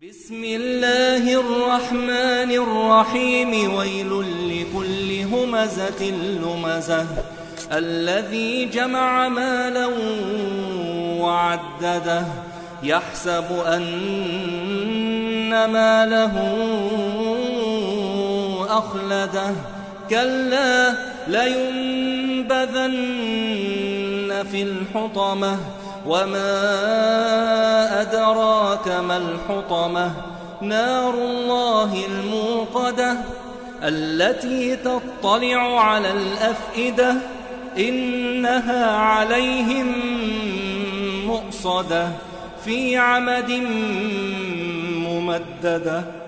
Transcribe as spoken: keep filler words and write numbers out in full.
بسم الله الرحمن الرحيم. ويل لكل همزة لمزة الذي جمع مالا وعدده يحسب أن ماله أخلده كلا لينبذن في الحطمة وما أدراك ما الحطمة نار الله الموقدة التي تطلع على الأفئدة إنها عليهم مؤصدة في عمد ممددة.